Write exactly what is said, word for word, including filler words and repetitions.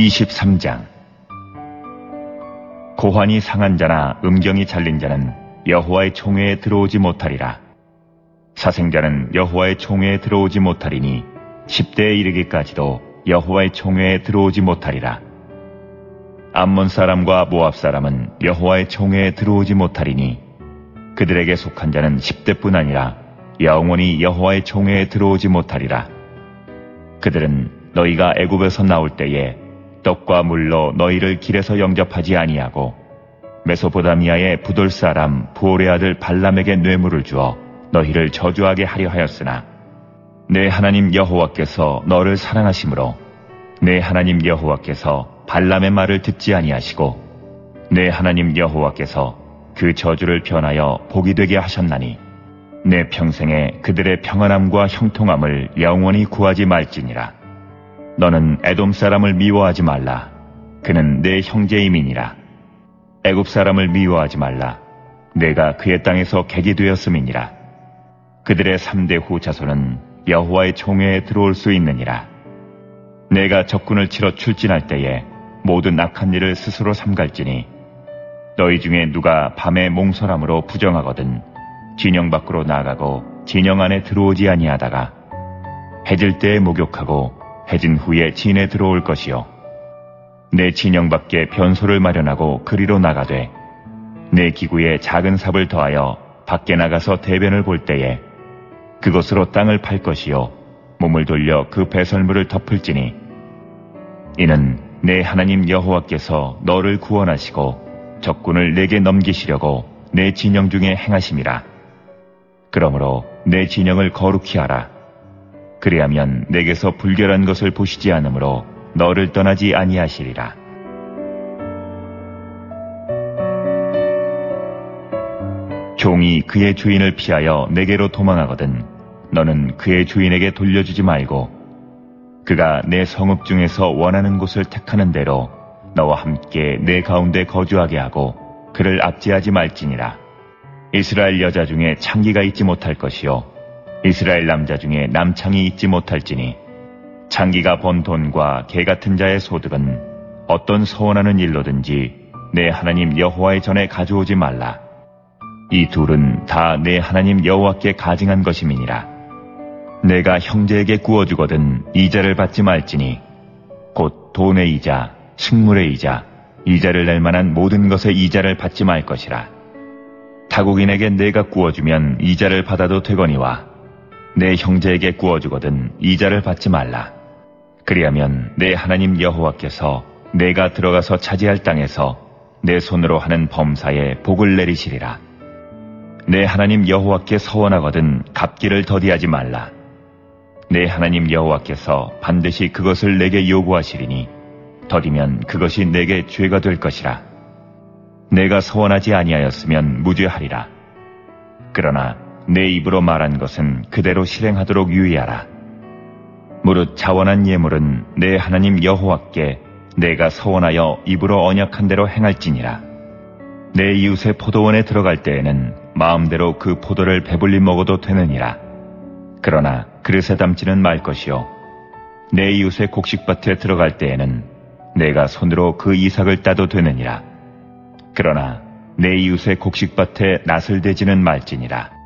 이십삼 장. 고환이 상한 자나 음경이 잘린 자는 여호와의 총회에 들어오지 못하리라. 사생자는 여호와의 총회에 들어오지 못하리니 십 대에 이르기까지도 여호와의 총회에 들어오지 못하리라. 암몬 사람과 모압 사람은 여호와의 총회에 들어오지 못하리니 그들에게 속한 자는 십 대뿐 아니라 영원히 여호와의 총회에 들어오지 못하리라. 그들은 너희가 애굽에서 나올 때에 떡과 물로 너희를 길에서 영접하지 아니하고 메소포다미아의 부돌 사람 부올의 아들 발람에게 뇌물을 주어 너희를 저주하게 하려 하였으나 내 하나님 여호와께서 너를 사랑하심으로 내 하나님 여호와께서 발람의 말을 듣지 아니하시고 내 하나님 여호와께서 그 저주를 변하여 복이 되게 하셨나니 내 평생에 그들의 평안함과 형통함을 영원히 구하지 말지니라. 너는 에돔 사람을 미워하지 말라. 그는 내 형제임이니라. 애굽 사람을 미워하지 말라. 내가 그의 땅에서 객이 되었음이니라. 그들의 삼대 후 자손은 여호와의 총회에 들어올 수 있느니라. 내가 적군을 치러 출진할 때에 모든 악한 일을 스스로 삼갈지니 너희 중에 누가 밤에 몽설함으로 부정하거든 진영 밖으로 나가고 진영 안에 들어오지 아니하다가 해질 때에 목욕하고 해진 후에 진에 들어올 것이요 내 진영 밖에 변소를 마련하고 그리로 나가되 내 기구에 작은 삽을 더하여 밖에 나가서 대변을 볼 때에 그것으로 땅을 팔 것이요 몸을 돌려 그 배설물을 덮을지니 이는 내 하나님 여호와께서 너를 구원하시고 적군을 내게 넘기시려고 내 진영 중에 행하심이라. 그러므로 내 진영을 거룩히 하라. 그리하면 내게서 불결한 것을 보시지 않으므로 너를 떠나지 아니하시리라. 종이 그의 주인을 피하여 내게로 도망하거든 너는 그의 주인에게 돌려주지 말고 그가 내 성읍 중에서 원하는 곳을 택하는 대로 너와 함께 내 가운데 거주하게 하고 그를 압제하지 말지니라. 이스라엘 여자 중에 창기가 있지 못할 것이요 이스라엘 남자 중에 남창이 있지 못할지니 창기가 번 돈과 개 같은 자의 소득은 어떤 서원하는 일로든지 내 하나님 여호와의 전에 가져오지 말라. 이 둘은 다 내 하나님 여호와께 가증한 것임이니라. 내가 형제에게 구워주거든 이자를 받지 말지니 곧 돈의 이자, 식물의 이자, 이자를 낼 만한 모든 것의 이자를 받지 말 것이라. 타국인에게 내가 구워주면 이자를 받아도 되거니와 내 형제에게 구워주거든 이자를 받지 말라. 그리하면 내 하나님 여호와께서 내가 들어가서 차지할 땅에서 내 손으로 하는 범사에 복을 내리시리라. 내 하나님 여호와께 서원하거든 갚기를 더디하지 말라. 내 하나님 여호와께서 반드시 그것을 내게 요구하시리니 더디면 그것이 내게 죄가 될 것이라. 내가 서원하지 아니하였으면 무죄하리라. 그러나 내 입으로 말한 것은 그대로 실행하도록 유의하라. 무릇 자원한 예물은 내 하나님 여호와께 내가 서원하여 입으로 언약한 대로 행할지니라. 내 이웃의 포도원에 들어갈 때에는 마음대로 그 포도를 배불리 먹어도 되느니라. 그러나 그릇에 담지는 말 것이요 내 이웃의 곡식밭에 들어갈 때에는 내가 손으로 그 이삭을 따도 되느니라. 그러나 내 이웃의 곡식밭에 낫을 대지는 말지니라.